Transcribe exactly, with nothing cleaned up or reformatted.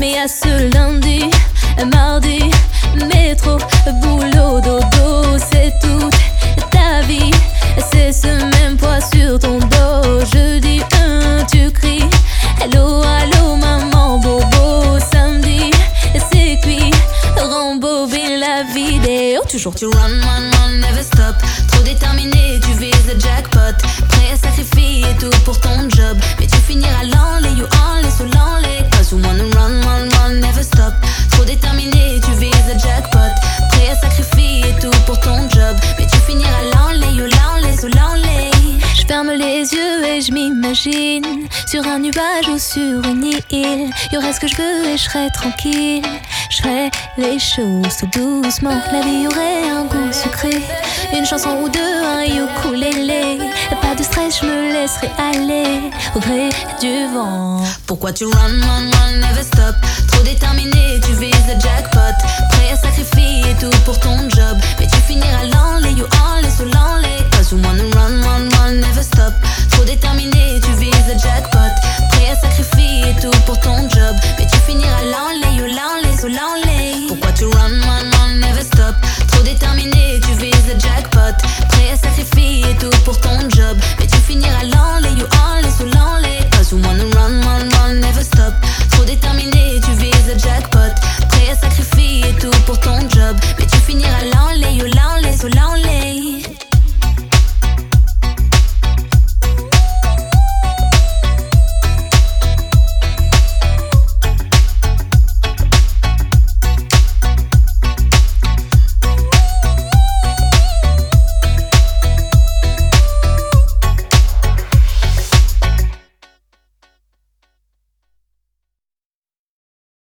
Mais à ce lundi, mardi, métro, boulot, dodo, c'est toute ta vie. C'est ce même poids sur ton dos. Jeudi, un, tu cries hello, allô, maman, bobo. Samedi, c'est cuit, rembobine la vidéo. Toujours tu run, run, run, never stop. Trop déterminé, tu vises le jackpot. Prêt à sacrifier tout pour ton job. Mais tu finiras l'enlay, you enlay, so l'enlay. Cause you wanna run, run, run, never stop. Trop déterminé, tu vises le jackpot. Prêt à sacrifier tout pour ton job. Mais tu finiras l'enlay, you l'enlay, so l'enlay. Je ferme les yeux et je m'imagine sur un nuage ou sur une île. Y'aurait ce que je veux et je serais tranquille. Je ferais les choses tout doucement. La vie aurait un goût sucré. Une chanson ou deux, un ukulélé. Pas de stress, je me laisserai aller au gré du vent. Pourquoi tu run, run, run, never stop?